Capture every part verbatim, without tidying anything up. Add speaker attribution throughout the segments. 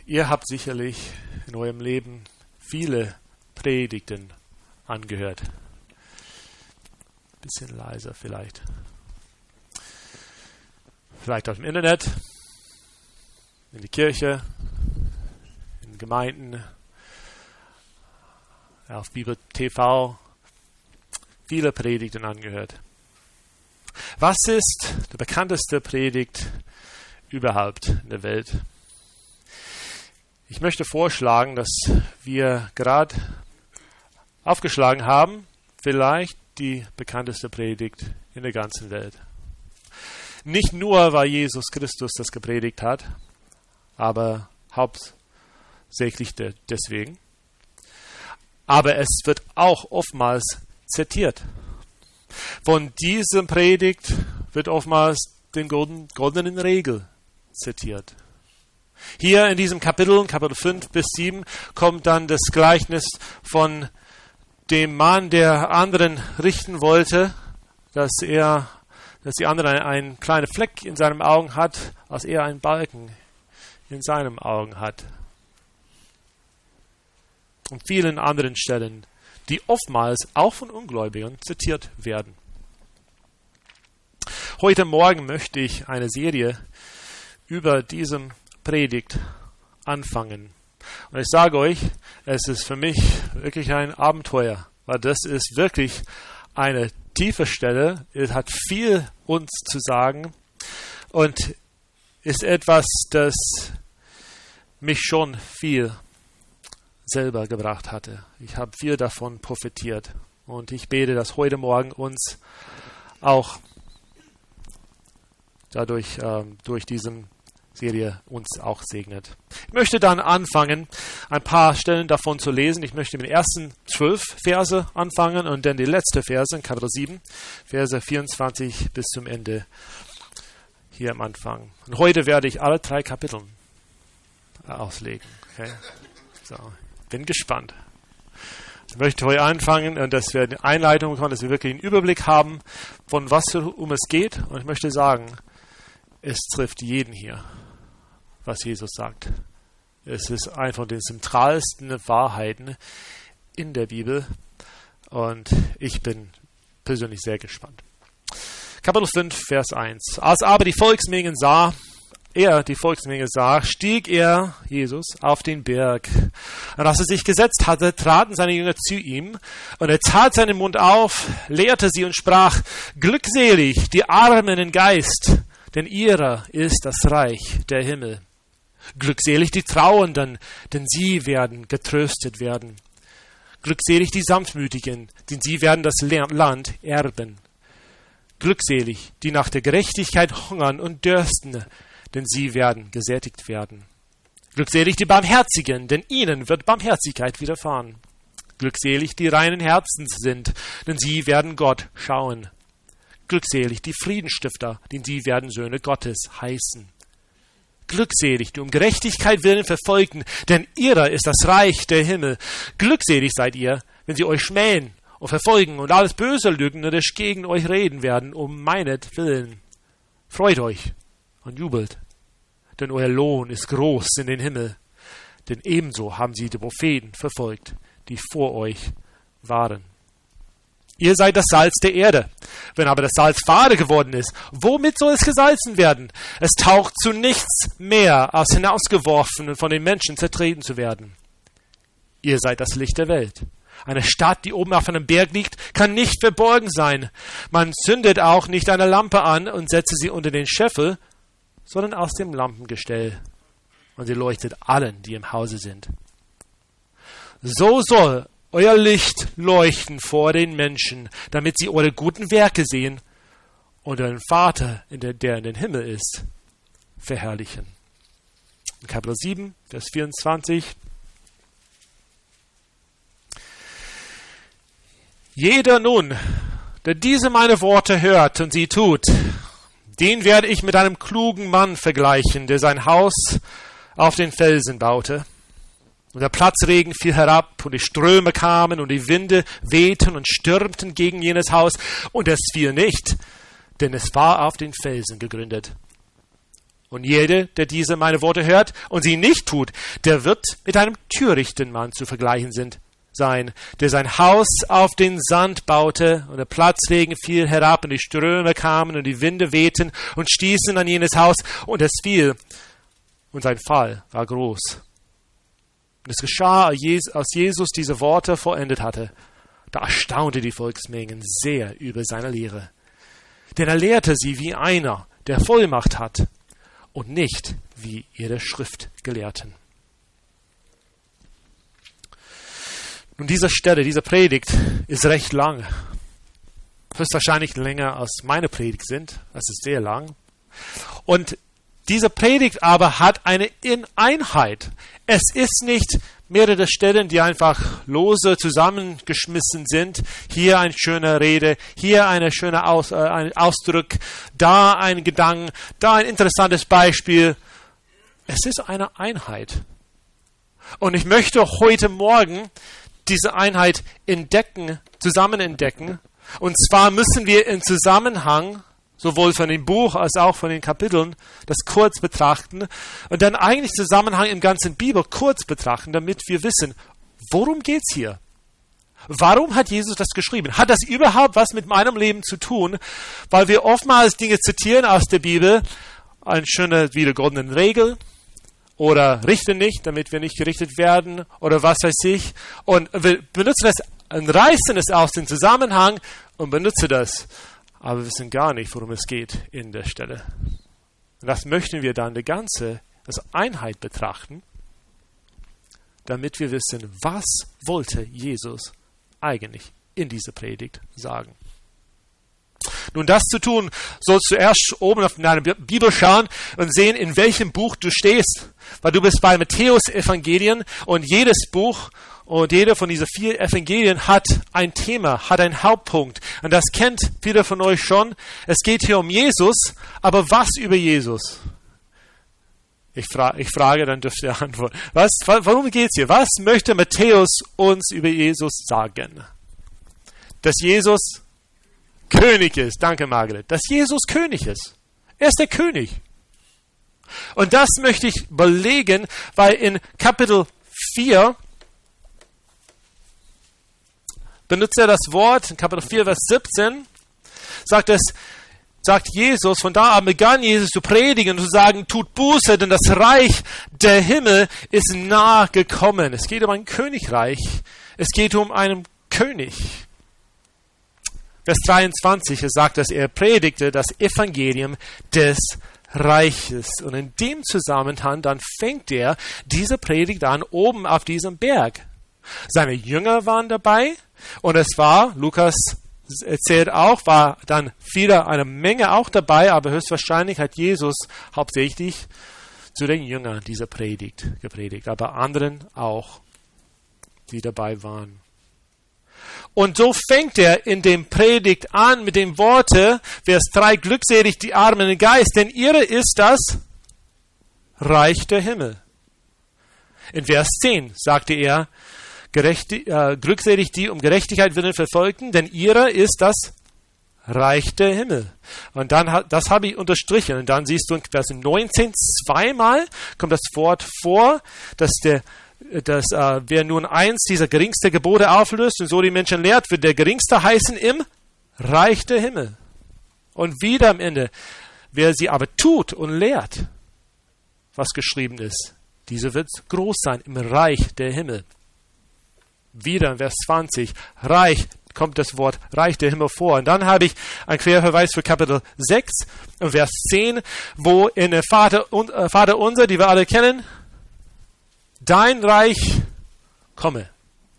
Speaker 1: Ihr habt sicherlich in eurem Leben viele Predigten angehört. Bisschen leiser vielleicht. Vielleicht auf dem Internet, in die Kirche, in Gemeinden, auf Bibel T V. Viele Predigten angehört. Was ist die bekannteste Predigt überhaupt in der Welt? Ich möchte vorschlagen, dass wir gerade aufgeschlagen haben, vielleicht die bekannteste Predigt in der ganzen Welt. Nicht nur, weil Jesus Christus das gepredigt hat, aber hauptsächlich de- deswegen. Aber es wird auch oftmals zitiert. Von diesem Predigt wird oftmals den golden, goldenen Regel zitiert. Hier in diesem Kapitel, Kapitel fünf bis sieben, kommt dann das Gleichnis von dem Mann, der anderen richten wollte, dass er, dass die andere einen kleinen Fleck in seinen Augen hat, als er einen Balken in seinen Augen hat. Und vielen anderen Stellen, die oftmals auch von Ungläubigen zitiert werden. Heute Morgen möchte ich eine Serie über diesem Predigt anfangen. Und ich sage euch, es ist für mich wirklich ein Abenteuer, weil das ist wirklich eine tiefe Stelle. Es hat viel uns zu sagen und ist etwas, das mich schon viel selber gebracht hatte. Ich habe viel davon profitiert und ich bete, dass heute Morgen uns auch dadurch ähm, durch diese Serie uns auch segnet. Ich möchte dann anfangen, ein paar Stellen davon zu lesen. Ich möchte mit den ersten zwölf Verse anfangen und dann die letzte Verse in Kapitel sieben, Verse vierundzwanzig bis zum Ende hier am Anfang. Und heute werde ich alle drei Kapitel auslegen. Okay? So, bin gespannt. Ich möchte heute anfangen und dass wir eine Einleitung bekommen, dass wir wirklich einen Überblick haben, von was um es geht. Und ich möchte sagen, es trifft jeden hier, was Jesus sagt. Es ist eine von den zentralsten Wahrheiten in der Bibel und ich bin persönlich sehr gespannt. Kapitel fünf, Vers eins. Als aber die Volksmengen sah, er die Volksmenge sah, stieg er, Jesus, auf den Berg. Und als er sich gesetzt hatte, traten seine Jünger zu ihm und er tat seinen Mund auf, lehrte sie und sprach, glückselig die Armen in Geist, denn ihrer ist das Reich der Himmel. Glückselig die Trauernden, denn sie werden getröstet werden. Glückselig die Sanftmütigen, denn sie werden das Land erben. Glückselig die nach der Gerechtigkeit hungern und dürsten, denn sie werden gesättigt werden. Glückselig die Barmherzigen, denn ihnen wird Barmherzigkeit widerfahren. Glückselig die reinen Herzens sind, denn sie werden Gott schauen. Glückselig die Friedensstifter, denn sie werden Söhne Gottes heißen. Glückselig die um Gerechtigkeit willen Verfolgten, denn ihrer ist das Reich der Himmel. Glückselig seid ihr, wenn sie euch schmähen und verfolgen und alles Böse lügnerisch gegen euch reden werden, um meinetwillen. Freut euch und jubelt, denn euer Lohn ist groß in den Himmel. Denn ebenso haben sie die Propheten verfolgt, die vor euch waren. Ihr seid das Salz der Erde. Wenn aber das Salz fade geworden ist, womit soll es gesalzen werden? Es taugt zu nichts mehr, als hinausgeworfen und von den Menschen zertreten zu werden. Ihr seid das Licht der Welt. Eine Stadt, die oben auf einem Berg liegt, kann nicht verborgen sein. Man zündet auch nicht eine Lampe an und setzt sie unter den Scheffel, sondern aus dem Lampengestell. Und sie leuchtet allen, die im Hause sind. So soll euer Licht leuchten vor den Menschen, damit sie eure guten Werke sehen und euren Vater, der in den Himmel ist, verherrlichen. In Kapitel sieben, Vers vierundzwanzig. Jeder nun, der diese meine Worte hört und sie tut, den werde ich mit einem klugen Mann vergleichen, der sein Haus auf den Felsen baute. Und der Platzregen fiel herab, und die Ströme kamen, und die Winde wehten und stürmten gegen jenes Haus, und es fiel nicht, denn es war auf den Felsen gegründet. Und jeder, der diese meine Worte hört und sie nicht tut, der wird mit einem törichten Mann zu vergleichen sind, sein, der sein Haus auf den Sand baute, und der Platzregen fiel herab, und die Ströme kamen, und die Winde wehten und stießen an jenes Haus, und es fiel, und sein Fall war groß. Und es geschah, als Jesus diese Worte vollendet hatte, da erstaunte die Volksmengen sehr über seine Lehre. Denn er lehrte sie wie einer, der Vollmacht hat, und nicht wie ihre Schriftgelehrten. Nun, diese Stelle, diese Predigt ist recht lang. Höchstwahrscheinlich länger als meine Predigt sind. Das ist sehr lang. Und diese Predigt aber hat eine Einheit. Es ist nicht mehrere Stellen, die einfach lose zusammengeschmissen sind. Hier eine schöne Rede, hier eine schöne Aus, äh, ein Ausdruck, da ein Gedanke, da ein interessantes Beispiel. Es ist eine Einheit. Und ich möchte heute Morgen diese Einheit entdecken, zusammen entdecken. Und zwar müssen wir im Zusammenhang sowohl von dem Buch als auch von den Kapiteln, das kurz betrachten und dann eigentlich Zusammenhang im ganzen Bibel kurz betrachten, damit wir wissen, worum geht's hier? Warum hat Jesus das geschrieben? Hat das überhaupt was mit meinem Leben zu tun? Weil wir oftmals Dinge zitieren aus der Bibel, eine schöne, wieder goldene Regel, oder richte nicht, damit wir nicht gerichtet werden, oder was weiß ich, und wir benutzen es und reißen es aus dem Zusammenhang und benutzen das. Aber wir wissen gar nicht, worum es geht in der Stelle. Und das möchten wir dann die ganze als Einheit betrachten, damit wir wissen, was wollte Jesus eigentlich in dieser Predigt sagen. Nun, das zu tun, sollst du erst oben auf deine Bibel schauen und sehen, in welchem Buch du stehst. Weil du bist bei Matthäus-Evangelien und jedes Buch und jeder von diesen vier Evangelien hat ein Thema, hat einen Hauptpunkt. Und das kennt viele von euch schon. Es geht hier um Jesus, aber was über Jesus? Ich, fra- ich frage, dann dürft ihr antworten. Was, warum geht es hier? Was möchte Matthäus uns über Jesus sagen? Dass Jesus König ist. Danke, Margaret. Dass Jesus König ist. Er ist der König. Und das möchte ich belegen, weil in Kapitel vier benutzt er das Wort, in Kapitel vier, Vers siebzehn, sagt es, sagt Jesus, von da an begann Jesus zu predigen und zu sagen, tut Buße, denn das Reich der Himmel ist nahe gekommen. Es geht um ein Königreich. Es geht um einen König. Vers dreiundzwanzig, er sagt, dass er predigte das Evangelium des Reiches. Und in dem Zusammenhang, dann fängt er diese Predigt an, oben auf diesem Berg. Seine Jünger waren dabei und es war, Lukas erzählt auch, war dann wieder eine Menge auch dabei, aber höchstwahrscheinlich hat Jesus hauptsächlich zu den Jüngern diese Predigt gepredigt, aber anderen auch, die dabei waren. Und so fängt er in dem Predigt an mit den Worten, Vers drei, glückselig die Armen im Geist, denn ihre ist das Reich der Himmel. In Vers zehn sagte er, Gerecht, äh, glückselig die um Gerechtigkeit willen Verfolgten, denn ihrer ist das Reich der Himmel. Und dann, das habe ich unterstrichen. Und dann siehst du in Vers neunzehn, zweimal kommt das Wort vor, dass der, dass, äh, wer nun eins dieser geringste Gebote auflöst und so die Menschen lehrt, wird der Geringste heißen im Reich der Himmel. Und wieder am Ende, wer sie aber tut und lehrt, was geschrieben ist, dieser wird groß sein im Reich der Himmel. Wieder in Vers zwanzig, Reich, kommt das Wort Reich der Himmel vor. Und dann habe ich einen Querverweis für Kapitel sechs, Vers zehn, wo in der Vater, äh, Vater unser, die wir alle kennen, dein Reich komme,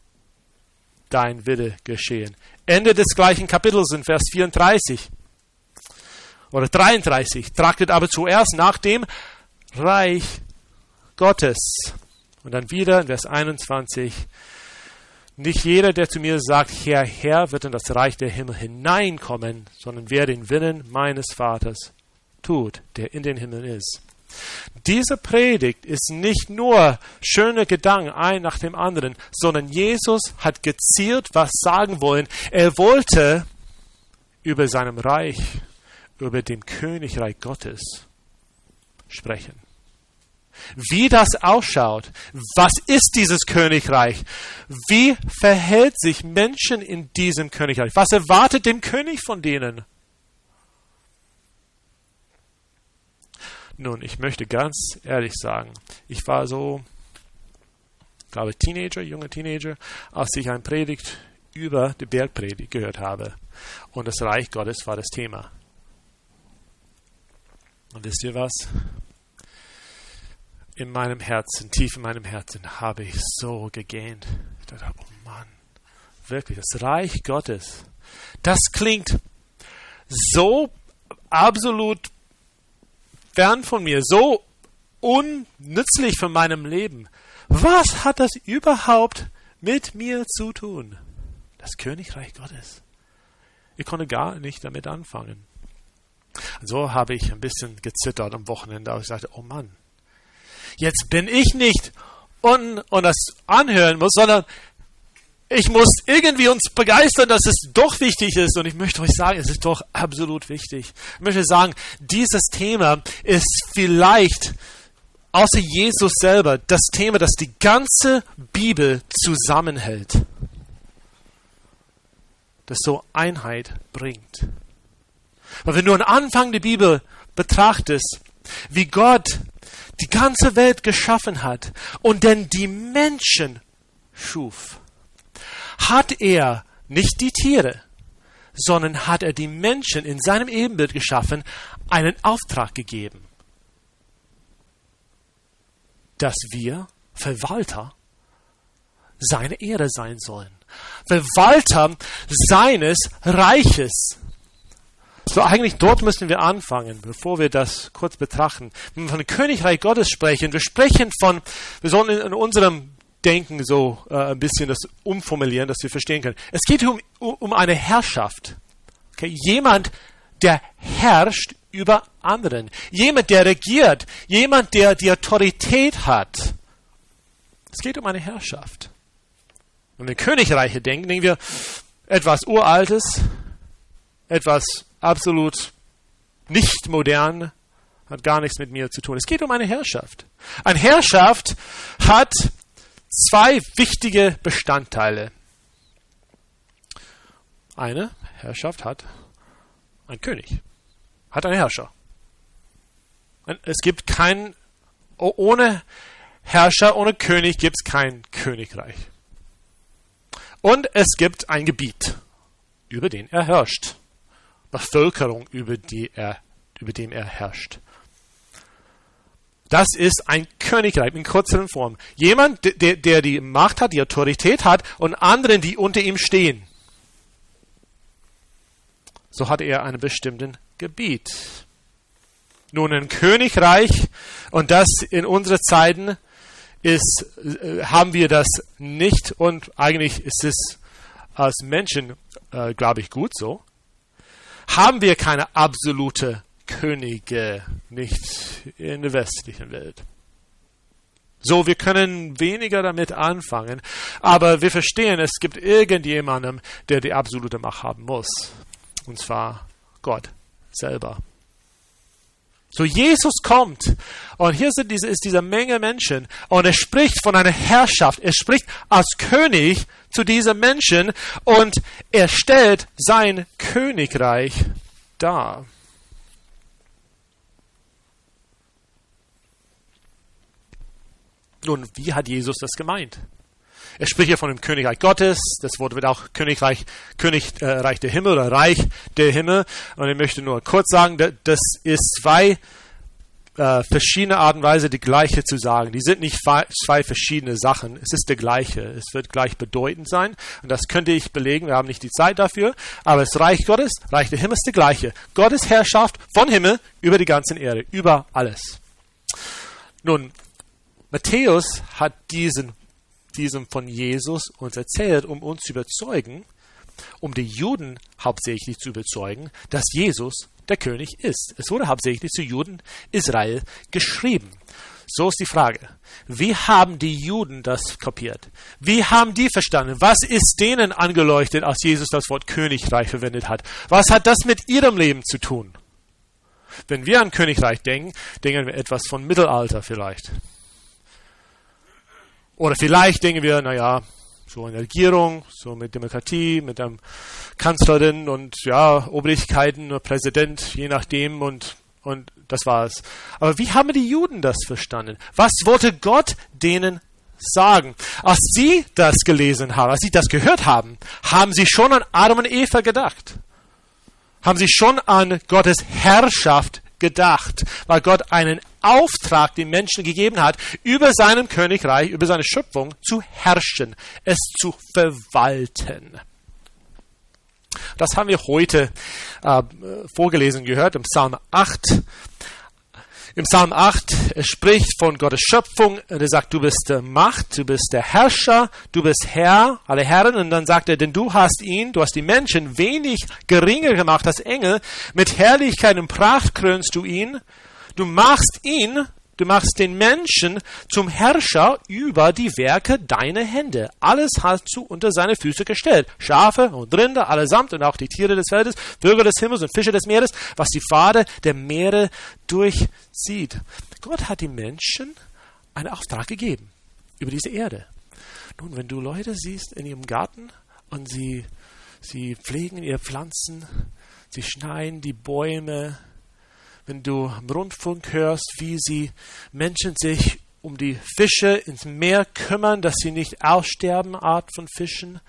Speaker 1: dein Wille geschehen. Ende des gleichen Kapitels in Vers vierunddreißig oder dreiunddreißig, trachtet aber zuerst nach dem Reich Gottes. Und dann wieder in Vers einundzwanzig, nicht jeder, der zu mir sagt, Herr, Herr, wird in das Reich der Himmel hineinkommen, sondern wer den Willen meines Vaters tut, der in den Himmeln ist. Diese Predigt ist nicht nur schöne Gedanken, ein nach dem anderen, sondern Jesus hat gezielt was sagen wollen. Er wollte über seinem Reich, über dem Königreich Gottes sprechen. Wie das ausschaut, was ist dieses Königreich, wie verhält sich Menschen in diesem Königreich, was erwartet dem König von denen? Nun, ich möchte ganz ehrlich sagen, ich war so, ich glaube Teenager, junger Teenager, als ich eine Predigt über die Bergpredigt gehört habe und das Reich Gottes war das Thema. Und wisst ihr was? In meinem Herzen, tief in meinem Herzen, habe ich so gegähnt. Ich dachte, oh Mann, wirklich, das Reich Gottes, das klingt so absolut fern von mir, so unnützlich für meinem Leben. Was hat das überhaupt mit mir zu tun? Das Königreich Gottes. Ich konnte gar nicht damit anfangen. Und so habe ich ein bisschen gezittert am Wochenende, aber ich sagte, oh Mann, jetzt bin ich nicht und, und das anhören muss, sondern ich muss irgendwie uns begeistern, dass es doch wichtig ist. Und ich möchte euch sagen, es ist doch absolut wichtig. Ich möchte sagen, dieses Thema ist vielleicht außer Jesus selber das Thema, das die ganze Bibel zusammenhält. Das so Einheit bringt. Weil wenn du am Anfang der Bibel betrachtest, wie Gott die ganze Welt geschaffen hat und dann die Menschen schuf, hat er nicht die Tiere, sondern hat er die Menschen in seinem Ebenbild geschaffen, einen Auftrag gegeben, dass wir Verwalter seiner Ehre sein sollen. Verwalter seines Reiches. So, eigentlich dort müssen wir anfangen, bevor wir das kurz betrachten. Wenn wir von dem Königreich Gottes sprechen, wir sprechen von, wir sollen in unserem Denken so äh, ein bisschen das umformulieren, dass wir verstehen können. Es geht um, um eine Herrschaft. Okay? Jemand, der herrscht über anderen. Jemand, der regiert. Jemand, der die Autorität hat. Es geht um eine Herrschaft. Wenn wir Königreiche denken, denken wir etwas Uraltes, etwas absolut nicht modern, hat gar nichts mit mir zu tun. Es geht um eine Herrschaft. Eine Herrschaft hat zwei wichtige Bestandteile. Eine Herrschaft hat ein König, hat einen Herrscher. Es gibt kein, ohne Herrscher, ohne König gibt es kein Königreich. Und es gibt ein Gebiet, über den er herrscht. Bevölkerung, über die er, über dem er herrscht. Das ist ein Königreich in kürzeren Form. Jemand, der, der die Macht hat, die Autorität hat und anderen, die unter ihm stehen. So hat er einen bestimmten Gebiet. Nun, ein Königreich, und das in unseren Zeiten ist, äh, haben wir das nicht, und eigentlich ist es als Menschen, äh, glaube ich, gut so. Haben wir keine absolute Könige, nicht in der westlichen Welt. So, wir können weniger damit anfangen, aber wir verstehen, es gibt irgendjemanden, der die absolute Macht haben muss. Und zwar Gott selber. So, Jesus kommt und hier sind diese, ist diese Menge Menschen und er spricht von einer Herrschaft. Er spricht als König zu diesen Menschen und er stellt sein Königreich dar. Nun, wie hat Jesus das gemeint? Er spricht hier von dem Königreich Gottes. Das Wort wird auch Königreich, Königreich der Himmel oder Reich der Himmel. Und ich möchte nur kurz sagen, das ist zwei äh, verschiedene Arten und Weise, die gleiche zu sagen. Die sind nicht zwei verschiedene Sachen. Es ist der gleiche. Es wird gleich bedeutend sein. Und das könnte ich belegen. Wir haben nicht die Zeit dafür. Aber das Reich Gottes, Reich der Himmel ist der gleiche. Gottes Herrschaft von Himmel über die ganze Erde, über alles. Nun, Matthäus hat diesen, diesen von Jesus uns erzählt, um uns zu überzeugen, um die Juden hauptsächlich zu überzeugen, dass Jesus der König ist. Es wurde hauptsächlich zu Juden Israel geschrieben. So ist die Frage. Wie haben die Juden das kapiert? Wie haben die verstanden? Was ist denen angeleuchtet, als Jesus das Wort Königreich verwendet hat? Was hat das mit ihrem Leben zu tun? Wenn wir an Königreich denken, denken wir etwas von Mittelalter vielleicht. Oder vielleicht denken wir, naja, so eine Regierung, so mit Demokratie, mit einem Kanzlerin und ja, Obrigkeiten, Präsident, je nachdem und, und das war's. Aber wie haben die Juden das verstanden? Was wollte Gott denen sagen? Als sie das gelesen haben, als sie das gehört haben, haben sie schon an Adam und Eva gedacht. Haben sie schon an Gottes Herrschaft gedacht, weil Gott einen Auftrag den Menschen gegeben hat, über seinem Königreich, über seine Schöpfung zu herrschen, es zu verwalten. Das haben wir heute äh, vorgelesen gehört im Psalm acht. Im Psalm acht, er spricht von Gottes Schöpfung, er sagt, du bist der Macht, du bist der Herrscher, du bist Herr, alle Herren, und dann sagt er, denn du hast ihn, du hast die Menschen wenig geringer gemacht als Engel, mit Herrlichkeit und Pracht krönst du ihn, du machst ihn, du machst den Menschen zum Herrscher über die Werke deiner Hände. Alles hast du unter seine Füße gestellt. Schafe und Rinder allesamt und auch die Tiere des Feldes, Vögel des Himmels und Fische des Meeres, was die Pfade der Meere durchzieht. Gott hat den Menschen einen Auftrag gegeben über diese Erde. Nun, wenn du Leute siehst in ihrem Garten und sie, sie pflegen ihre Pflanzen, sie schneiden die Bäume, wenn du im Rundfunk hörst, wie sie Menschen sich um die Fische ins Meer kümmern, dass sie nicht aussterben, Art von Fischen.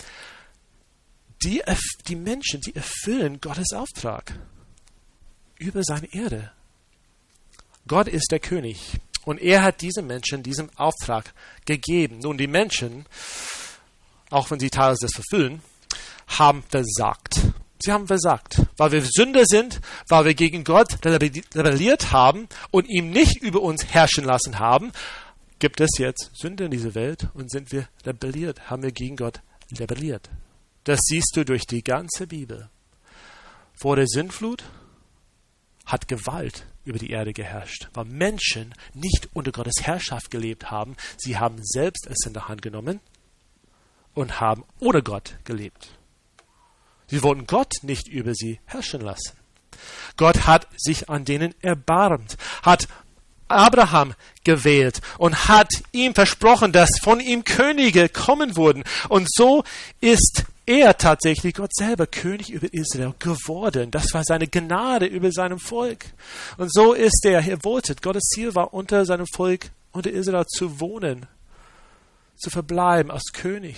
Speaker 1: Die, die Menschen, die erfüllen Gottes Auftrag über seine Erde. Gott ist der König und er hat diesen Menschen diesen Auftrag gegeben. Nun, die Menschen, auch wenn sie teilweise das verfüllen, haben versagt. Sie haben versagt, weil wir Sünder sind, weil wir gegen Gott rebelliert haben und ihm nicht über uns herrschen lassen haben, gibt es jetzt Sünde in dieser Welt und sind wir rebelliert, haben wir gegen Gott rebelliert. Das siehst du durch die ganze Bibel. Vor der Sintflut hat Gewalt über die Erde geherrscht, weil Menschen nicht unter Gottes Herrschaft gelebt haben. Sie haben selbst es in der Hand genommen und haben ohne Gott gelebt. Sie wollten Gott nicht über sie herrschen lassen. Gott hat sich an denen erbarmt, hat Abraham gewählt und hat ihm versprochen, dass von ihm Könige kommen würden. Und so ist er tatsächlich, Gott selber, König über Israel geworden. Das war seine Gnade über seinem Volk. Und so ist er, er wollte, Gottes Ziel war, unter seinem Volk, unter Israel zu wohnen, zu verbleiben als König.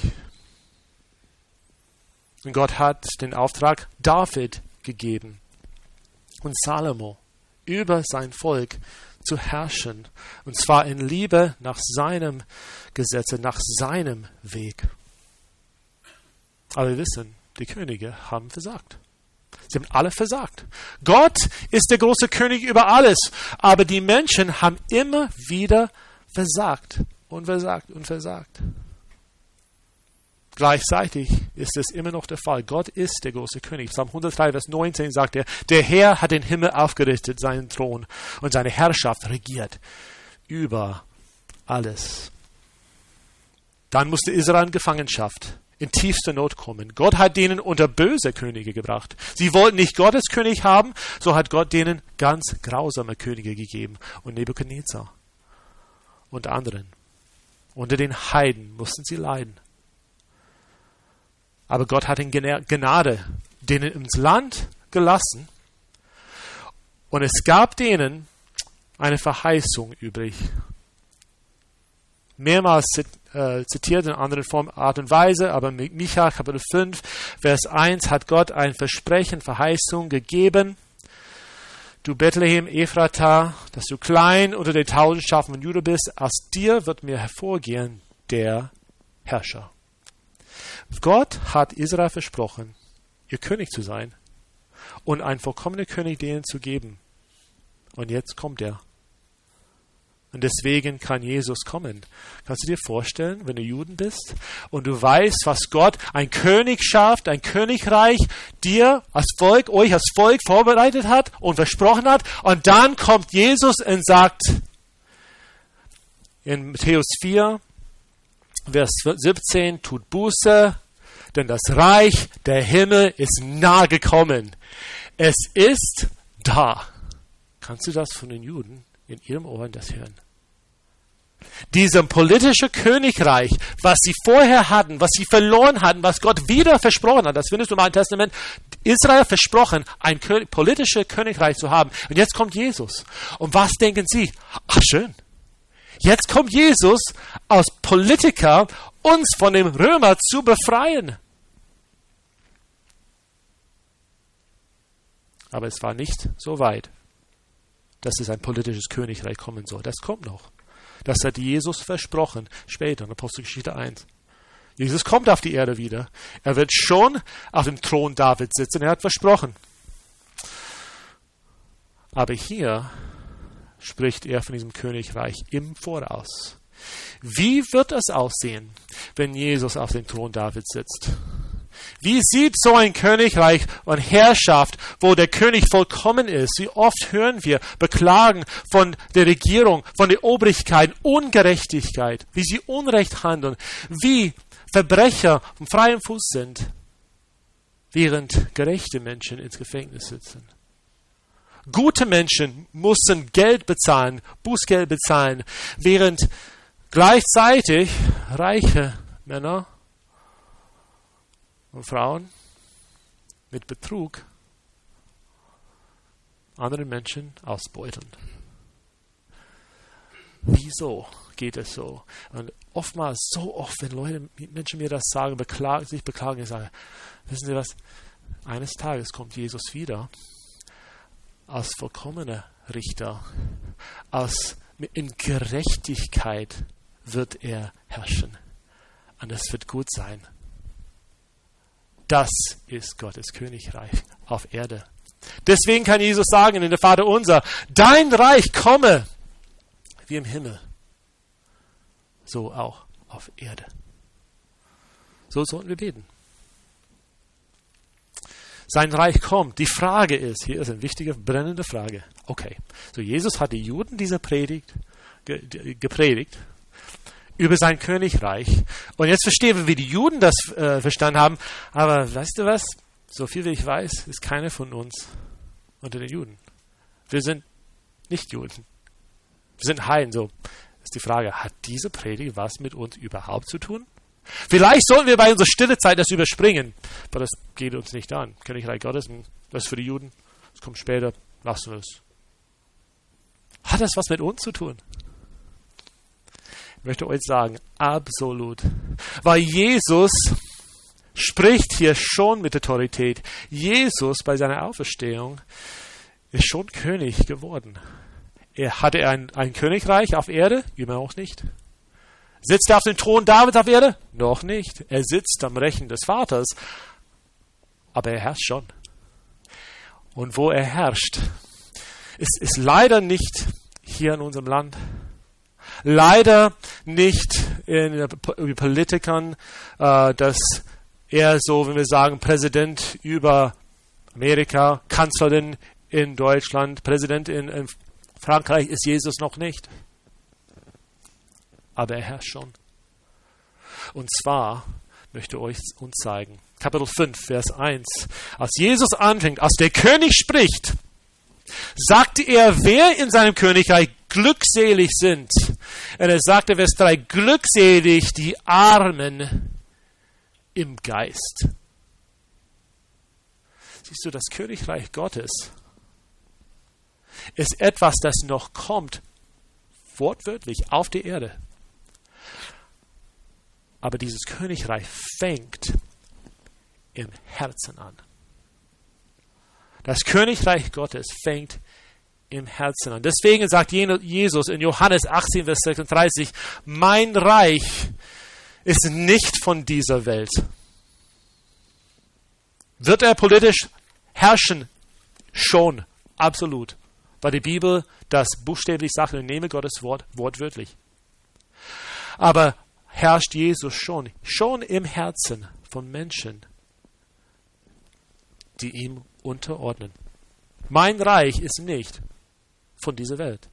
Speaker 1: Und Gott hat den Auftrag David gegeben und Salomo über sein Volk zu herrschen. Und zwar in Liebe nach seinem Gesetz, nach seinem Weg. Aber wir wissen, die Könige haben versagt. Sie haben alle versagt. Gott ist der große König über alles. Aber die Menschen haben immer wieder versagt und versagt und versagt. Gleichzeitig ist es immer noch der Fall. Gott ist der große König. Psalm hundertdrei, Vers neunzehn sagt er, der Herr hat den Himmel aufgerichtet, seinen Thron, und seine Herrschaft regiert über alles. Dann musste Israel in Gefangenschaft, in tiefste Not kommen. Gott hat denen unter böse Könige gebracht. Sie wollten nicht Gottes König haben, so hat Gott denen ganz grausame Könige gegeben. Und Nebukadnezar und anderen. Unter den Heiden mussten sie leiden. Aber Gott hat in Gnade denen ins Land gelassen und es gab denen eine Verheißung übrig. Mehrmals zitiert in anderen Form, Art und Weise, aber Micha Kapitel fünf, Vers eins hat Gott ein Versprechen, Verheißung gegeben. Du Bethlehem, Ephrata, dass du klein unter den Tausendschaften von Juda bist, aus dir wird mir hervorgehen der Herrscher. Gott hat Israel versprochen, ihr König zu sein und einen vollkommenen König denen zu geben. Und jetzt kommt er. Und deswegen kann Jesus kommen. Kannst du dir vorstellen, wenn du Juden bist und du weißt, was Gott, ein Königschaft, ein Königreich dir als Volk, euch als Volk vorbereitet hat und versprochen hat. Und dann kommt Jesus und sagt in Matthäus vier, Vers siebzehn, tut Buße, denn das Reich der Himmel ist nahe gekommen. Es ist da. Kannst du das von den Juden in ihrem Ohren das hören? Diesem politische Königreich, was sie vorher hatten, was sie verloren hatten, was Gott wieder versprochen hat, das findest du im Alten Testament, Israel versprochen, ein Kö- politisches Königreich zu haben. Und jetzt kommt Jesus. Und was denken sie? Ach schön, jetzt kommt Jesus als Politiker, uns von dem Römer zu befreien. Aber es war nicht so weit, dass es ein politisches Königreich kommen soll. Das kommt noch. Das hat Jesus versprochen, später in Apostelgeschichte eins. Jesus kommt auf die Erde wieder. Er wird schon auf dem Thron Davids sitzen. Er hat versprochen. Aber hier spricht er von diesem Königreich im Voraus. Wie wird es aussehen, wenn Jesus auf dem Thron Davids sitzt? Wie sieht so ein Königreich und Herrschaft, wo der König vollkommen ist? Wie oft hören wir Beklagen von der Regierung, von der Obrigkeit, Ungerechtigkeit, wie sie Unrecht handeln, wie Verbrecher vom freien Fuß sind, während gerechte Menschen ins Gefängnis sitzen. Gute Menschen mussten Geld bezahlen, Bußgeld bezahlen, während gleichzeitig reiche Männer und Frauen mit Betrug andere Menschen ausbeuten. Wieso geht es so? Und oftmals, so oft, wenn Leute, Menschen mir das sagen, beklagen, sich beklagen, ich sage, wissen Sie was? Eines Tages kommt Jesus wieder als vollkommener Richter, als in Gerechtigkeit wird er herrschen. Und es wird gut sein. Das ist Gottes Königreich auf Erde. Deswegen kann Jesus sagen in der Vater unser, dein Reich komme wie im Himmel, so auch auf Erde. So sollten wir beten. Sein Reich kommt. Die Frage ist, hier ist eine wichtige, brennende Frage. Okay, so Jesus hat die Juden diese Predigt ge- gepredigt über sein Königreich. Und jetzt verstehen wir, wie die Juden das äh, verstanden haben. Aber weißt du was? So viel wie ich weiß, ist keiner von uns unter den Juden. Wir sind nicht Juden. Wir sind Heiden. So ist die Frage, hat diese Predigt was mit uns überhaupt zu tun? Vielleicht sollten wir bei unserer Stillezeit das überspringen. Aber das geht uns nicht an. Königreich Gottes, das ist für die Juden. Das kommt später. Lassen wir es. Hat das was mit uns zu tun? Ich möchte euch sagen, absolut. Weil Jesus spricht hier schon mit Autorität. Jesus bei seiner Auferstehung ist schon König geworden. Er, hatte er ein, ein Königreich auf Erde? Immer auch nicht. Sitzt er auf dem Thron Davids auf Erde? Noch nicht. Er sitzt am Rechten des Vaters. Aber er herrscht schon. Und wo er herrscht, ist, ist leider nicht hier in unserem Land. Leider nicht in Politikern, äh, dass er so, wenn wir sagen, Präsident über Amerika, Kanzlerin in Deutschland, Präsident in, in Frankreich ist Jesus noch nicht. Aber er herrscht schon. Und zwar möchte ich euch uns zeigen, Kapitel fünf, Vers eins. Als Jesus anfängt, als der König spricht, sagte er, wer in seinem Königreich glückselig sind. Und er sagte, Vers drei, glückselig die Armen im Geist. Siehst du, das Königreich Gottes ist etwas, das noch kommt, wortwörtlich auf die Erde. Aber dieses Königreich fängt im Herzen an. Das Königreich Gottes fängt im Herzen an. Deswegen sagt Jesus in Johannes achtzehn, Vers sechsunddreißig, mein Reich ist nicht von dieser Welt. Wird er politisch herrschen? Schon, absolut. Weil die Bibel das buchstäblich sagt und nehme Gottes Wort wortwörtlich. Aber herrscht Jesus schon, schon im Herzen von Menschen, die ihm unterordnen. Mein Reich ist nicht von dieser Welt.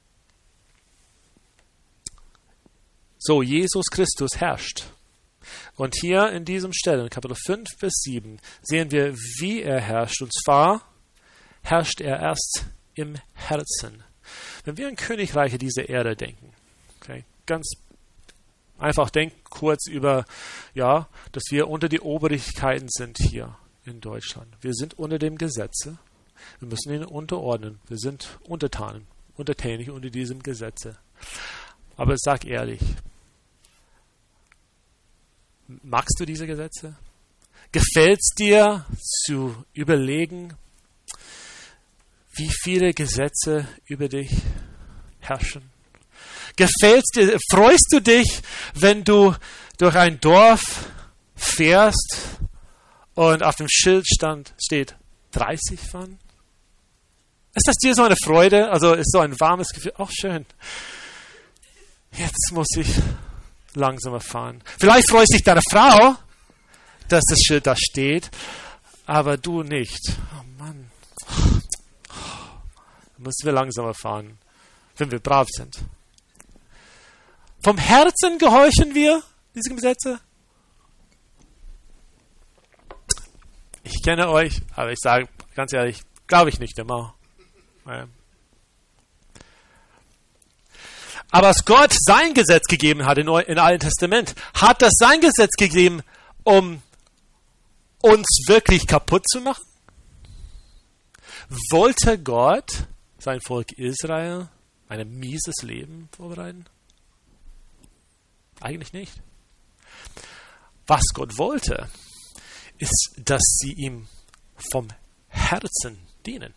Speaker 1: So, Jesus Christus herrscht. Und hier in diesem Stelle, in Kapitel fünf bis sieben, sehen wir, wie er herrscht. Und zwar herrscht er erst im Herzen. Wenn wir an Königreiche dieser Erde denken, okay, ganz einfach denken kurz über, ja, dass wir unter die Obrigkeiten sind hier in Deutschland. Wir sind unter dem Gesetze. Wir müssen ihn unterordnen. Wir sind Untertanen, untertänig unter diesem Gesetze. Aber sag ehrlich, magst du diese Gesetze? Gefällt es dir zu überlegen, wie viele Gesetze über dich herrschen? Gefällt es dir, freust du dich, wenn du durch ein Dorf fährst und auf dem Schild stand, steht dreißig fahren? Ist das dir so eine Freude? Also ist so ein warmes Gefühl? Auch schön. Jetzt muss ich langsamer fahren. Vielleicht freut sich deine Frau, dass das Schild da steht, aber du nicht. Oh Mann. Dann müssen wir langsamer fahren, wenn wir brav sind. Vom Herzen gehorchen wir diese Gesetze? Ich kenne euch, aber ich sage ganz ehrlich, glaube ich nicht immer. Aber als Gott sein Gesetz gegeben hat im Alten Testament, hat das sein Gesetz gegeben, um uns wirklich kaputt zu machen? Wollte Gott sein Volk Israel ein mieses Leben vorbereiten? Eigentlich nicht. Was Gott wollte, ist, dass sie ihm vom Herzen dienen.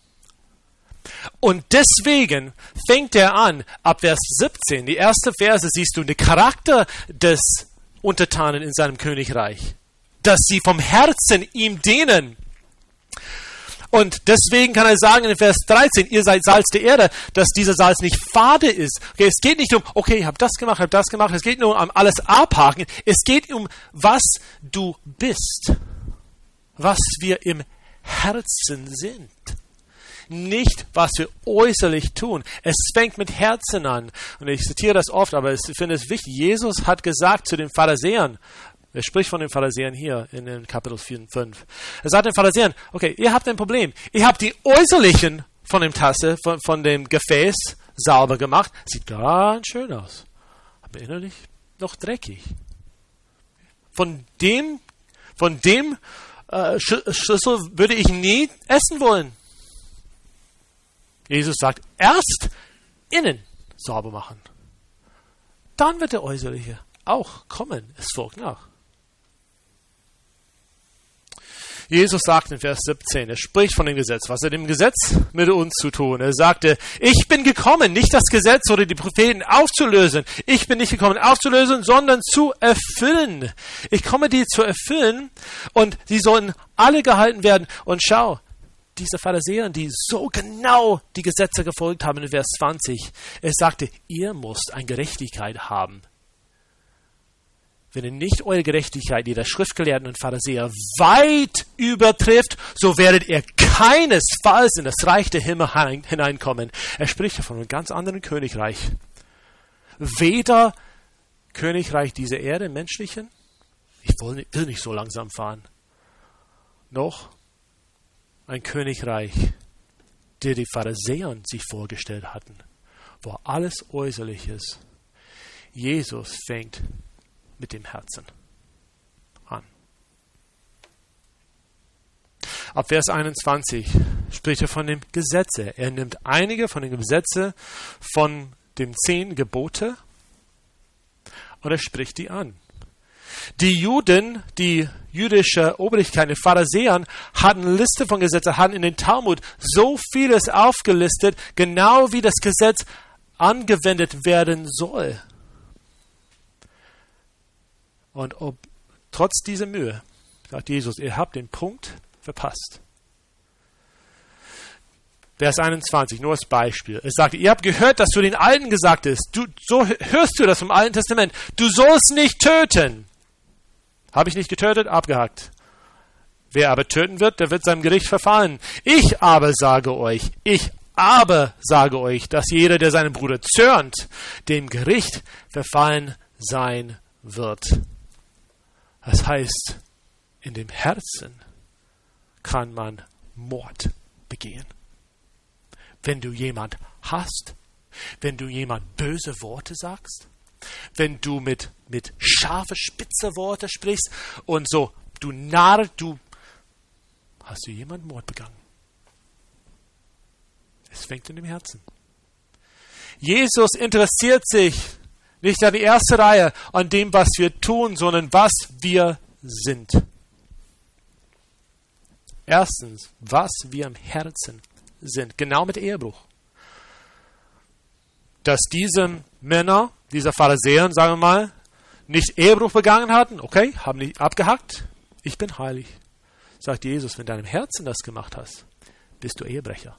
Speaker 1: Und deswegen fängt er an, ab Vers siebzehn, die erste Verse siehst du, den Charakter des Untertanen in seinem Königreich, dass sie vom Herzen ihm dienen. Und deswegen kann er sagen in Vers dreizehn, ihr seid Salz der Erde, dass dieser Salz nicht fade ist. Okay, es geht nicht um, okay, ich habe das gemacht, ich habe das gemacht, es geht nur um alles abhaken. Es geht um, was du bist, was wir im Herzen sind. Nicht, was wir äußerlich tun. Es fängt mit Herzen an. Und ich zitiere das oft, aber ich finde es wichtig. Jesus hat gesagt zu den Pharisäern, er spricht von den Pharisäern hier in den Kapitel vier und fünf. Er sagt den Pharisäern, okay, ihr habt ein Problem. Ihr habt die äußerlichen von dem Tasse, von, von dem Gefäß sauber gemacht. Sieht ganz schön aus. Aber innerlich noch dreckig. Von dem, von dem äh, Schlüssel würde ich nie essen wollen. Jesus sagt, erst innen sauber machen. Dann wird der Äußerliche auch kommen. Es folgt nach. Jesus sagt in Vers siebzehn, er spricht von dem Gesetz. Was hat dem Gesetz mit uns zu tun? Er sagte, ich bin gekommen, nicht das Gesetz oder die Propheten aufzulösen. Ich bin nicht gekommen aufzulösen, sondern zu erfüllen. Ich komme, die zu erfüllen und die sollen alle gehalten werden. Und schau, diese Pharisäer, die so genau die Gesetze gefolgt haben in Vers zwanzig, er sagte, ihr müsst eine Gerechtigkeit haben. Wenn ihr nicht eure Gerechtigkeit, die der Schriftgelehrten und Pharisäer weit übertrifft, so werdet ihr keinesfalls in das Reich der Himmel hineinkommen. Er spricht von einem ganz anderen Königreich. Weder Königreich dieser Erde, menschlichen, ich will nicht so langsam fahren, noch ein Königreich, der die Pharisäer sich vorgestellt hatten, wo alles äußerlich ist. Jesus fängt mit dem Herzen an. Ab Vers einundzwanzig spricht er von dem Gesetze. Er nimmt einige von den Gesetzen von den zehn Gebote und er spricht die an. Die Juden, die jüdische Obrigkeit, die Pharisäer, hatten eine Liste von Gesetzen, hatten in den Talmud so vieles aufgelistet, genau wie das Gesetz angewendet werden soll. Und ob, trotz dieser Mühe, sagt Jesus, ihr habt den Punkt verpasst. Vers einundzwanzig, nur als Beispiel. Es sagt, ihr habt gehört, dass du den Alten gesagt hast. Du, so hörst du das vom Alten Testament. Du sollst nicht töten. Habe ich nicht getötet? Abgehakt. Wer aber töten wird, der wird seinem Gericht verfallen. Ich aber sage euch, ich aber sage euch, dass jeder, der seinen Bruder zürnt, dem Gericht verfallen sein wird. Das heißt, in dem Herzen kann man Mord begehen. Wenn du jemand hasst, wenn du jemand böse Worte sagst, wenn du mit, mit scharfe, spitze Worte sprichst und so, du Narr, du hast du jemand Mord begangen. Es fängt in dem Herzen. Jesus interessiert sich nicht an die erste Reihe an dem, was wir tun, sondern was wir sind. Erstens, was wir im Herzen sind. Genau mit Ehebruch. Dass diese Männer, diese Pharisäer, sagen wir mal, nicht Ehebruch begangen hatten, okay, haben nicht abgehackt. Ich bin heilig. Sagt Jesus, wenn du in deinem Herzen das gemacht hast, bist du Ehebrecher.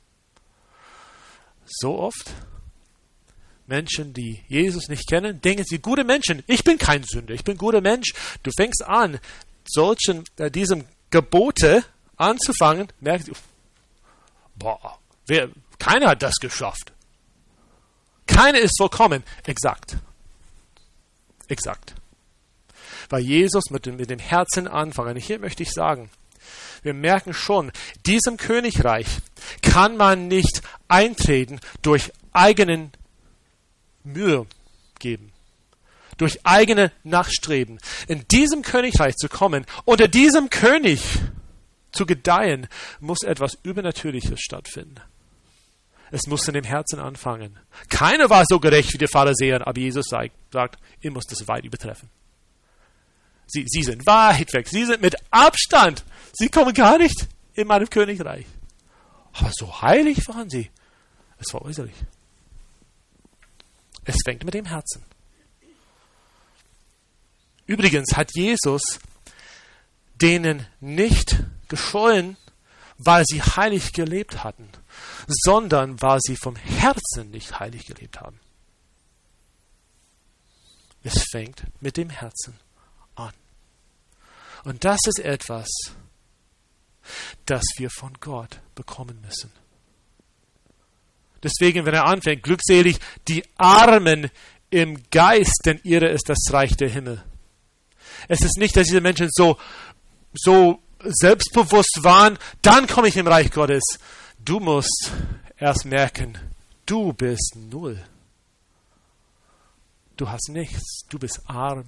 Speaker 1: So oft Menschen, die Jesus nicht kennen, denken sie, gute Menschen, ich bin kein Sünder, ich bin ein guter Mensch. Du fängst an, solchen, äh, diesem Gebote anzufangen, merkst du, boah, wer, keiner hat das geschafft. Keiner ist vollkommen. Exakt. Exakt. Weil Jesus mit dem, mit dem Herzen anfangen. Und hier möchte ich sagen, wir merken schon, diesem Königreich kann man nicht eintreten durch eigenen Mühe geben, durch eigene Nachstreben. In diesem Königreich zu kommen, unter diesem König zu gedeihen, muss etwas Übernatürliches stattfinden. Es muss in dem Herzen anfangen. Keiner war so gerecht wie die Pharisäer, aber Jesus sagt, sagt, ihr müsst es weit übertreffen. Sie, sie sind weit weg, sie sind mit Abstand, sie kommen gar nicht in meinem Königreich. Aber so heilig waren sie. Es war äußerlich. Es fängt mit dem Herzen. Übrigens hat Jesus denen nicht gescheuen, weil sie heilig gelebt hatten, sondern weil sie vom Herzen nicht heilig gelebt haben. Es fängt mit dem Herzen an. Und das ist etwas, das wir von Gott bekommen müssen. Deswegen, wenn er anfängt, glückselig die Armen im Geist, denn ihre ist das Reich der Himmel. Es ist nicht, dass diese Menschen so, so selbstbewusst waren, dann komme ich im Reich Gottes. Du musst erst merken, du bist null. Du hast nichts, du bist arm.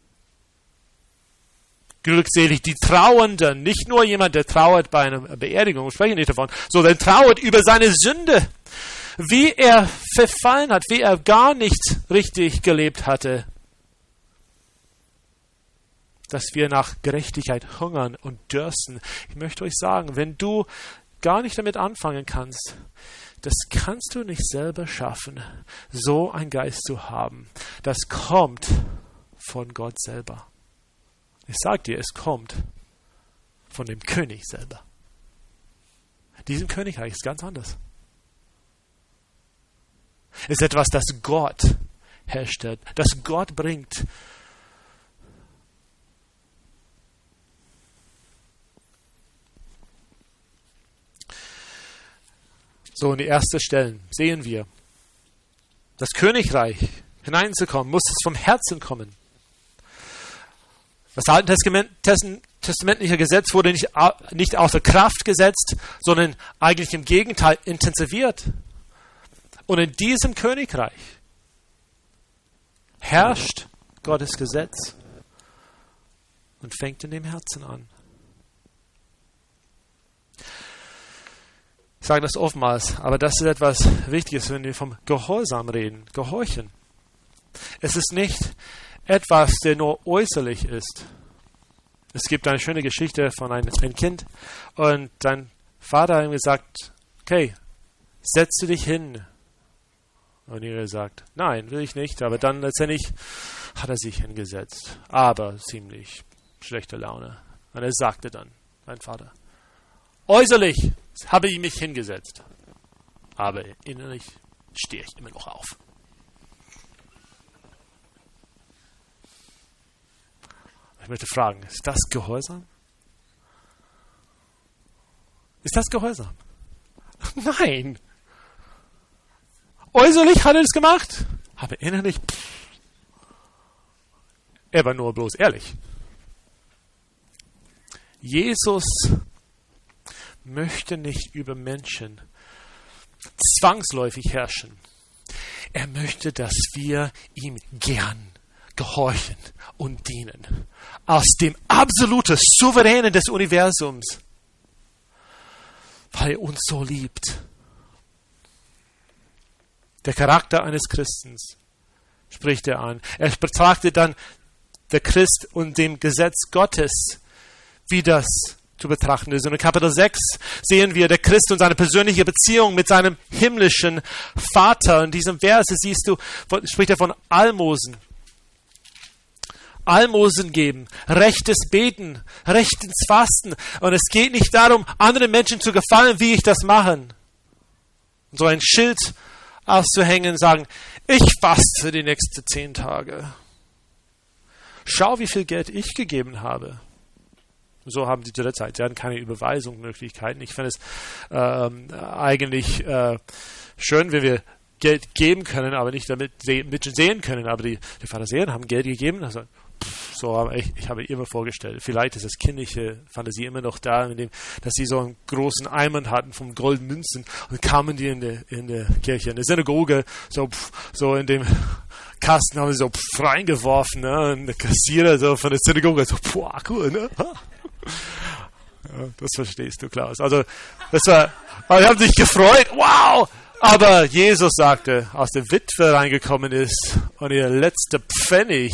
Speaker 1: Glückselig die Trauernden, nicht nur jemand, der trauert bei einer Beerdigung, wir sprechen nicht davon, sondern trauert über seine Sünde, wie er verfallen hat, wie er gar nicht richtig gelebt hatte. Dass wir nach Gerechtigkeit hungern und dürsten. Ich möchte euch sagen, wenn du gar nicht damit anfangen kannst, das kannst du nicht selber schaffen, so einen Geist zu haben. Das kommt von Gott selber. Ich sage dir, es kommt von dem König selber. Diesem Königreich ist ganz anders. Es ist etwas, das Gott herstellt, das Gott bringt. So, in die ersten Stellen sehen wir, das Königreich hineinzukommen, muss es vom Herzen kommen. Das Alte Testament, testamentliche Gesetz wurde nicht, nicht außer Kraft gesetzt, sondern eigentlich im Gegenteil intensiviert. Und in diesem Königreich herrscht Gottes Gesetz und fängt in dem Herzen an. Ich sage das oftmals, aber das ist etwas Wichtiges, wenn wir vom Gehorsam reden. Gehorchen. Es ist nicht etwas, der nur äußerlich ist. Es gibt eine schöne Geschichte von einem, einem Kind und sein Vater hat ihm gesagt, okay, setze dich hin. Und er sagt, nein, will ich nicht. Aber dann letztendlich hat er sich hingesetzt. Aber ziemlich schlechte Laune. Und er sagte dann, mein Vater, äußerlich habe ich mich hingesetzt. Aber innerlich stehe ich immer noch auf. Ich möchte fragen, ist das Gehorsam? Ist das Gehorsam? Nein. Äußerlich hat er es gemacht, aber innerlich, pff, er war nur bloß ehrlich. Jesus möchte nicht über Menschen zwangsläufig herrschen. Er möchte, dass wir ihm gern gehorchen und dienen. Aus dem absoluten Souveränen des Universums. Weil er uns so liebt. Der Charakter eines Christens spricht er an. Er betrachtet dann der Christ und dem Gesetz Gottes, wie das zu betrachten ist. Und in Kapitel sechs sehen wir der Christ und seine persönliche Beziehung mit seinem himmlischen Vater. In diesem Vers siehst du, spricht er von Almosen. Almosen geben, rechtes Beten, rechtes Fasten. Und es geht nicht darum, anderen Menschen zu gefallen, wie ich das mache. Und so ein Schild auszuhängen und sagen, ich faste die nächsten zehn Tage. Schau, wie viel Geld ich gegeben habe. So haben sie zu der Zeit. Sie hatten keine Überweisungsmöglichkeiten. Ich finde es ähm, eigentlich äh, schön, wenn wir Geld geben können, aber nicht damit Menschen sehen können. Aber die, die Pharisäer haben Geld gegeben. Also, pff, so habe ich, ich habe immer vorgestellt. Vielleicht ist das kindliche Fantasie immer noch da, indem, dass sie so einen großen Eimer hatten von Goldmünzen und kamen die in der in der Kirche, in der Synagoge, so pff, so in dem Kasten haben sie so pff, reingeworfen, ne? Und der Kassierer so von der Synagoge so, boah, cool, ne? Ja, das verstehst du, Klaus. Also, das war, wir haben sich gefreut, wow! Aber Jesus sagte, als der Witwe reingekommen ist und ihr letzte Pfennig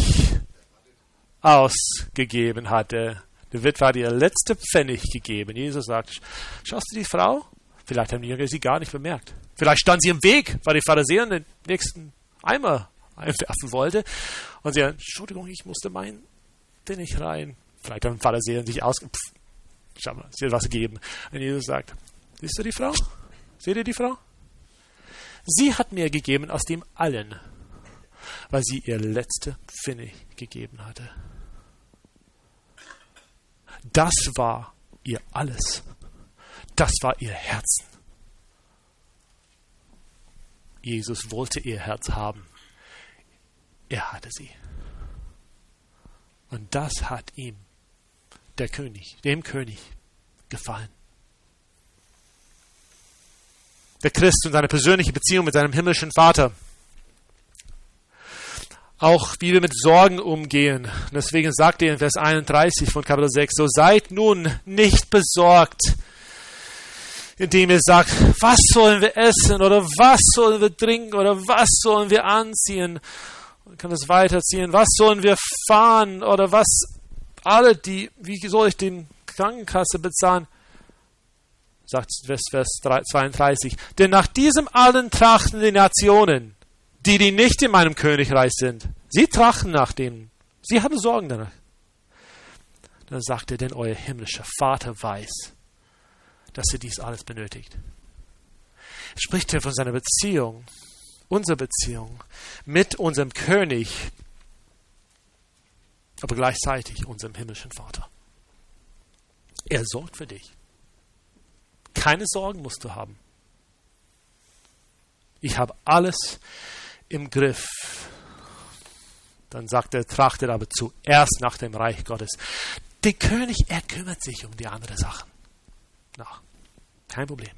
Speaker 1: ausgegeben hatte, der Witwe hat ihr letzte Pfennig gegeben. Jesus sagt, schaust du die Frau? Vielleicht haben die Jünger sie gar nicht bemerkt. Vielleicht stand sie im Weg, weil die Pharisäer den nächsten Eimer einwerfen wollte. Und sie sagt, Entschuldigung, ich musste meinen Pfennig rein. Vielleicht haben die Pharisäer sich aus... Pff, schau mal, sie hat was gegeben. Und Jesus sagt, siehst du die Frau? Seht ihr die Frau? Sie hat mir gegeben aus dem Allen, weil sie ihr letzte Pfennig gegeben hatte. Das war ihr alles. Das war ihr Herzen. Jesus wollte ihr Herz haben. Er hatte sie. Und das hat ihm, der König, dem König, gefallen. Der Christ und seine persönliche Beziehung mit seinem himmlischen Vater. Auch wie wir mit Sorgen umgehen. Und deswegen sagt er in Vers einunddreißig von Kapitel sechs, so seid nun nicht besorgt, indem ihr sagt, was sollen wir essen oder was sollen wir trinken oder was sollen wir anziehen. Man kann es weiterziehen. Was sollen wir fahren oder was alle die, wie soll ich die Krankenkasse bezahlen? Sagt Vers zweiunddreißig. Denn nach diesem allen trachten die Nationen, die, die nicht in meinem Königreich sind. Sie trachten nach denen. Sie haben Sorgen danach. Dann sagt er, denn euer himmlischer Vater weiß, dass ihr dies alles benötigt. Er spricht hier von seiner Beziehung, unserer Beziehung mit unserem König, aber gleichzeitig unserem himmlischen Vater. Er sorgt für dich. Keine Sorgen musst du haben. Ich habe alles im Griff. Dann sagt er, trachtet aber zuerst nach dem Reich Gottes. Der König, er kümmert sich um die anderen Sachen. Na, kein Problem.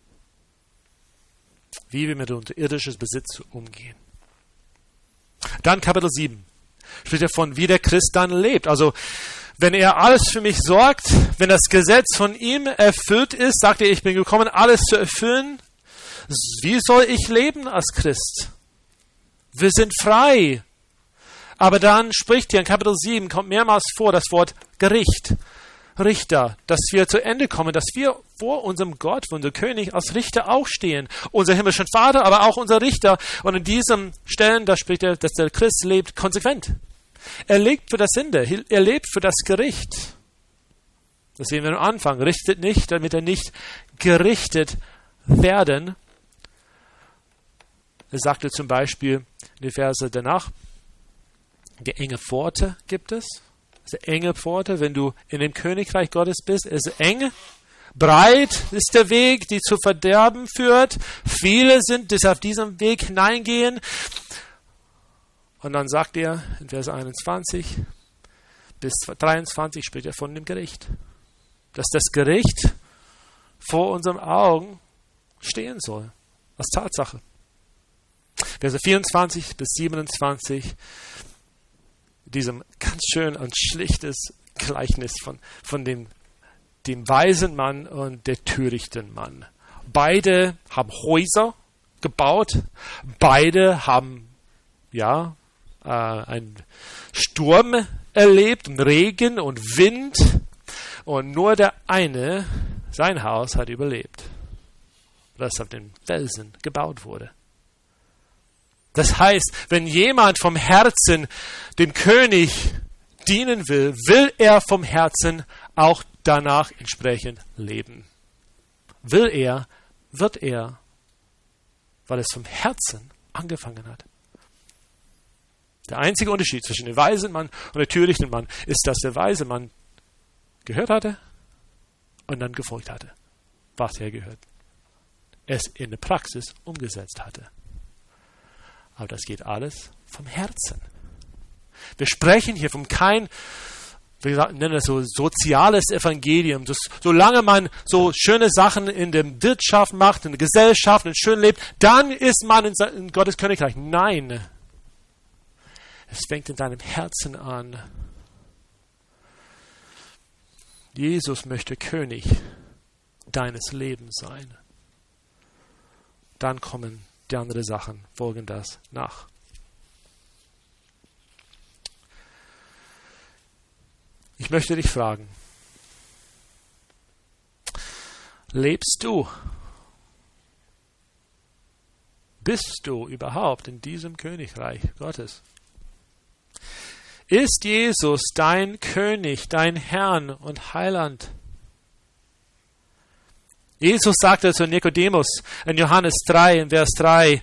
Speaker 1: Wie wir mit unserem irdischen Besitz umgehen. Dann Kapitel sieben. Spricht er von, wie der Christ dann lebt. Also, wenn er alles für mich sorgt, wenn das Gesetz von ihm erfüllt ist, sagt er, ich bin gekommen, alles zu erfüllen. Wie soll ich leben als Christ? Wir sind frei. Aber dann spricht hier in Kapitel sieben, kommt mehrmals vor das Wort Gericht, Richter, dass wir zu Ende kommen, dass wir vor unserem Gott, vor unserem König als Richter auch stehen. Unser himmlischen Vater, aber auch unser Richter. Und in diesen Stellen, da spricht er, dass der Christ lebt konsequent. Er lebt für das Sünde, er lebt für das Gericht. Das sehen wir am Anfang. Richtet nicht, damit er nicht gerichtet werden. Er sagte zum Beispiel in den Verse danach, die enge Pforte gibt es. Das ist eine enge Pforte, wenn du in dem Königreich Gottes bist. Es ist eng, breit ist der Weg, die zu Verderben führt. Viele sind, die auf diesem Weg hineingehen. Und dann sagt er in Vers einundzwanzig bis dreiundzwanzig, spricht er von dem Gericht. dass das Gericht vor unseren Augen stehen soll, als Tatsache. Verse vierundzwanzig bis siebenundzwanzig, diesem ganz schön und schlichtes Gleichnis von, von dem, dem weisen Mann und der törichten Mann. Beide haben Häuser gebaut, beide haben ja äh, einen Sturm erlebt, und Regen und Wind, und nur der eine, sein Haus, hat überlebt, das auf den Felsen gebaut wurde. Das heißt, wenn jemand vom Herzen dem König dienen will, will er vom Herzen auch danach entsprechend leben. Will er, wird er, weil es vom Herzen angefangen hat. Der einzige Unterschied zwischen dem weisen Mann und dem törichten Mann ist, dass der weise Mann gehört hatte und dann gefolgt hatte, was er gehört. Es in der Praxis umgesetzt hatte. Aber das geht alles vom Herzen. Wir sprechen hier von kein, wir nennen das so soziales Evangelium. Das, solange man so schöne Sachen in der Wirtschaft macht, in der Gesellschaft und schön lebt, dann ist man in, in Gottes Königreich. Nein. Es fängt in deinem Herzen an. Jesus möchte König deines Lebens sein. Dann kommen die anderen Sachen, folgen das nach. Ich möchte dich fragen, lebst du, bist du überhaupt in diesem Königreich Gottes? Ist Jesus dein König, dein Herrn und Heiland? Jesus sagte zu Nikodemus in Johannes drei, in Vers drei,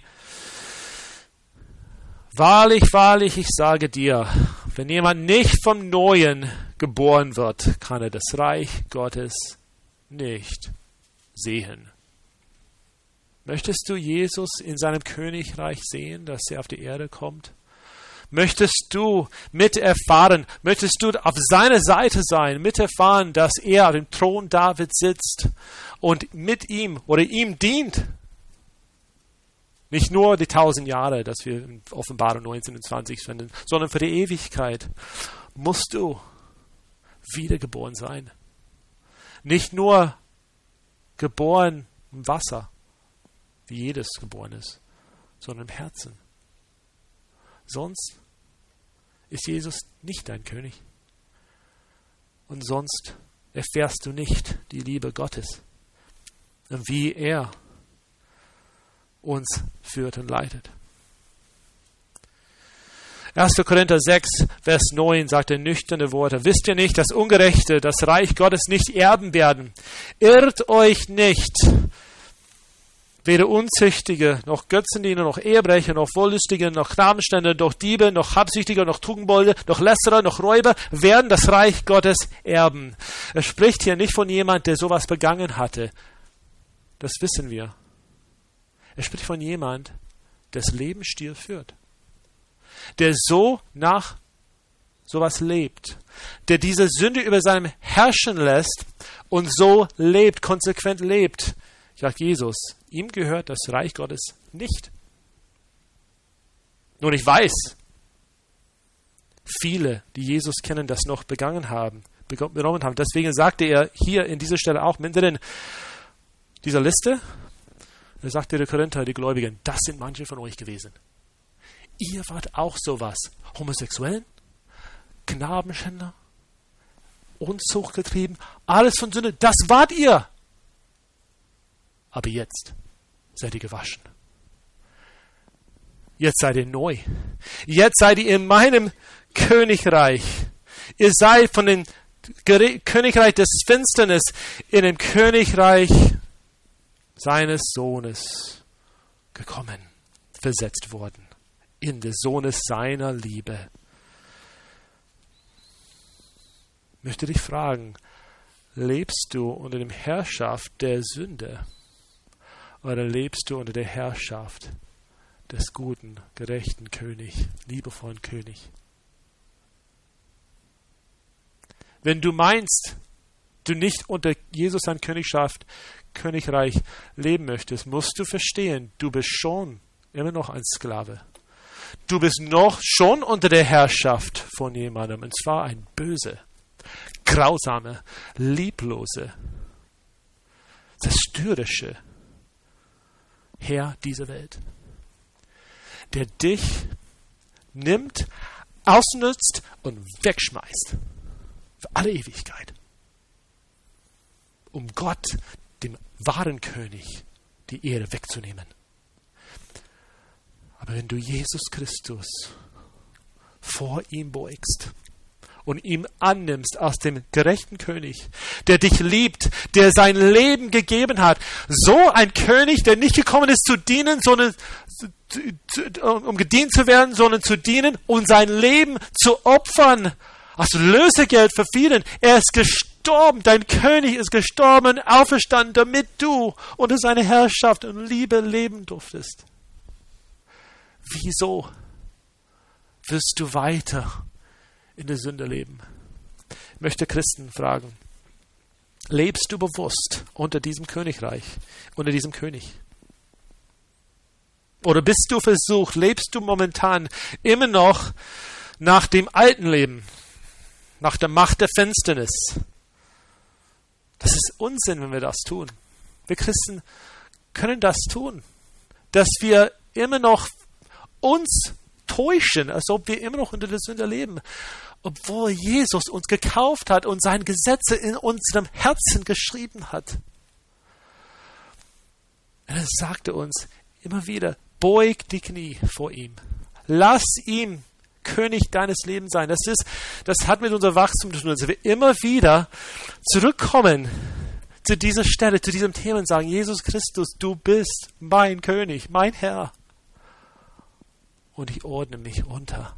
Speaker 1: wahrlich, wahrlich, ich sage dir, wenn jemand nicht vom Neuen geboren wird, kann er das Reich Gottes nicht sehen. Möchtest du Jesus in seinem Königreich sehen, dass er auf die Erde kommt? Möchtest du miterfahren, möchtest du auf seiner Seite sein, miterfahren, dass er auf dem Thron Davids sitzt und mit ihm oder ihm dient? Nicht nur die tausend Jahre, dass wir in Offenbarung neunzehn und zwanzig finden, sondern für die Ewigkeit musst du wiedergeboren sein. Nicht nur geboren im Wasser, wie jedes geboren ist, sondern im Herzen. Sonst ist Jesus nicht dein König. Und sonst erfährst du nicht die Liebe Gottes und wie er uns führt und leitet. erster Korinther sechs, Vers neun sagt er nüchterne Worte. Wisst ihr nicht, dass Ungerechte das Reich Gottes nicht erben werden? Irrt euch nicht. Weder Unzüchtige, noch Götzendiener, noch Ehebrecher, noch Wollüstige, noch Knabenständer, noch Diebe, noch Habsüchtige, noch Tugendbolde, noch Lästerer, noch Räuber werden das Reich Gottes erben. Er spricht hier nicht von jemand, der sowas begangen hatte. Das wissen wir. Er spricht von jemand, der das Lebensstil führt. Der so nach sowas lebt. Der diese Sünde über seinem herrschen lässt und so lebt, konsequent lebt. Sagt Jesus, ihm gehört das Reich Gottes nicht. Nun, ich weiß, viele, die Jesus kennen, das noch begangen haben, benommen haben. Deswegen sagte er hier in dieser Stelle auch mittendrin dieser Liste, er sagte der Korinther, die Gläubigen, das sind manche von euch gewesen. Ihr wart auch sowas. Homosexuellen, Knabenschänder, Unzucht getrieben, alles von Sünde, das wart ihr. Aber jetzt seid ihr gewaschen. Jetzt seid ihr neu. Jetzt seid ihr in meinem Königreich. Ihr seid von dem Königreich des Finsternis in dem Königreich seines Sohnes gekommen, versetzt worden. In des Sohnes seiner Liebe. Ich möchte dich fragen, lebst du unter der Herrschaft der Sünde? Oder lebst du unter der Herrschaft des guten, gerechten Königs, liebevollen Königs? Wenn du meinst, du nicht unter Jesus sein Königschaft, Königreich leben möchtest, musst du verstehen, du bist schon immer noch ein Sklave. Du bist noch schon unter der Herrschaft von jemandem, und zwar ein böse, grausame, lieblose, zerstörerische Herr dieser Welt, der dich nimmt, ausnutzt und wegschmeißt für alle Ewigkeit, um Gott, dem wahren König, die Ehre wegzunehmen. Aber wenn du Jesus Christus vor ihm beugst und ihm annimmst als dem gerechten König, der dich liebt, der sein Leben gegeben hat, so ein König, der nicht gekommen ist zu dienen, sondern um gedient zu werden, sondern zu dienen und sein Leben zu opfern als Lösegeld für vielen. Er ist gestorben, dein König ist gestorben und auferstanden, damit du unter seine Herrschaft und Liebe leben durftest. Wieso wirst du weiter in der Sünde leben? Ich möchte Christen fragen, lebst du bewusst unter diesem Königreich, unter diesem König? Oder bist du versucht, lebst du momentan immer noch nach dem alten Leben, nach der Macht der Finsternis? Das ist Unsinn, wenn wir das tun. Wir Christen können das tun, dass wir immer noch uns täuschen, als ob wir immer noch unter der Sünde leben, obwohl Jesus uns gekauft hat und seine Gesetze in unserem Herzen geschrieben hat. Und er sagte uns immer wieder, beug die Knie vor ihm. Lass ihn König deines Lebens sein. Das ist, das hat mit unserem Wachstum zu tun, dass wir immer wieder zurückkommen zu dieser Stelle, zu diesem Thema und sagen, Jesus Christus, du bist mein König, mein Herr. Und ich ordne mich unter.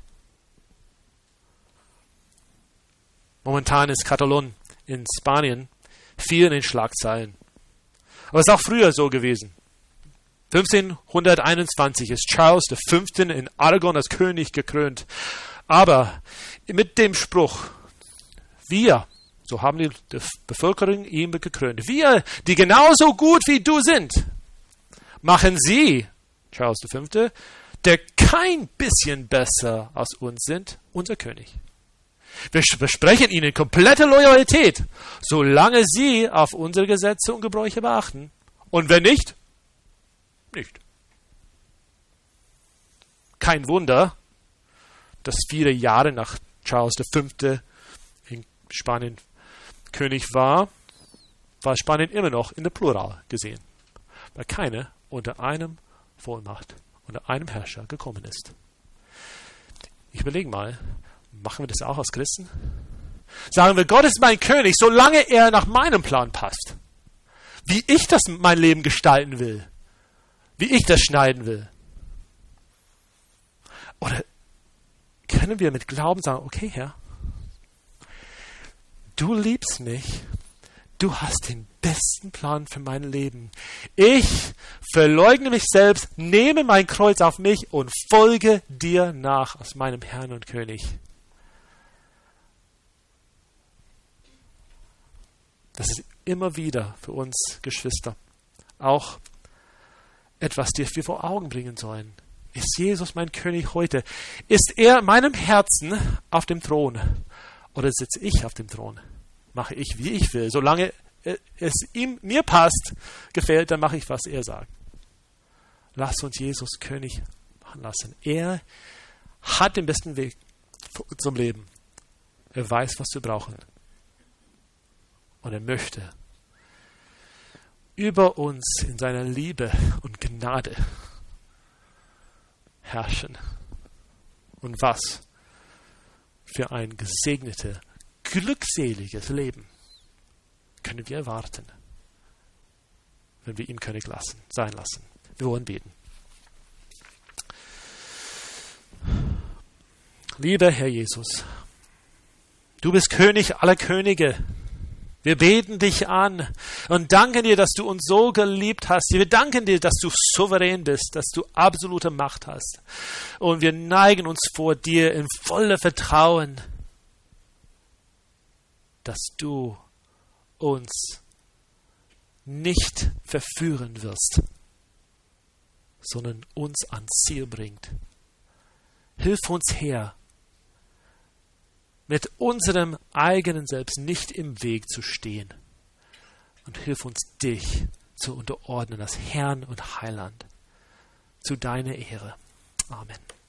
Speaker 1: Momentan ist Katalon in Spanien viel in den Schlagzeilen. Aber es ist auch früher so gewesen. fünfzehnhunderteinundzwanzig ist Charles der Fünfte in Aragon als König gekrönt. Aber mit dem Spruch, wir, so haben die Bevölkerung ihn gekrönt, wir, die genauso gut wie du sind, machen sie, Charles der Fünfte, der kein bisschen besser als uns sind, unser König. Wir versprechen ihnen komplette Loyalität, solange sie auf unsere Gesetze und Gebräuche beachten. Und wenn nicht, nicht. Kein Wunder, dass viele Jahre nach Charles der Fünfte in Spanien König war, war Spanien immer noch in der Plural gesehen, weil keiner unter einem Vollmacht, unter einem Herrscher gekommen ist. Ich überlege mal, machen wir das auch als Christen? Sagen wir, Gott ist mein König, solange er nach meinem Plan passt. Wie ich das mein Leben gestalten will. Wie ich das schneiden will. Oder können wir mit Glauben sagen, okay, Herr, du liebst mich, du hast den besten Plan für mein Leben. Ich verleugne mich selbst, nehme mein Kreuz auf mich und folge dir nach als meinem Herrn und König. Das ist immer wieder für uns Geschwister auch etwas, das wir vor Augen bringen sollen. Ist Jesus mein König heute? Ist er in meinem Herzen auf dem Thron? Oder sitze ich auf dem Thron? Mache ich, wie ich will. Solange es ihm, mir passt, gefällt, dann mache ich, was er sagt. Lass uns Jesus König machen lassen. Er hat den besten Weg zum Leben. Er weiß, was wir brauchen. Und er möchte über uns in seiner Liebe und Gnade herrschen. Und was für ein gesegnetes, glückseliges Leben können wir erwarten, wenn wir ihn König lassen, sein lassen. Wir wollen beten. Lieber Herr Jesus, du bist König aller Könige. Wir beten dich an und danken dir, dass du uns so geliebt hast. Wir danken dir, dass du souverän bist, dass du absolute Macht hast. Und wir neigen uns vor dir in voller Vertrauen, dass du uns nicht verführen wirst, sondern uns ans Ziel bringt. Hilf uns, Herr, mit unserem eigenen Selbst nicht im Weg zu stehen. Und hilf uns, dich zu unterordnen als Herrn und Heiland, zu deiner Ehre. Amen.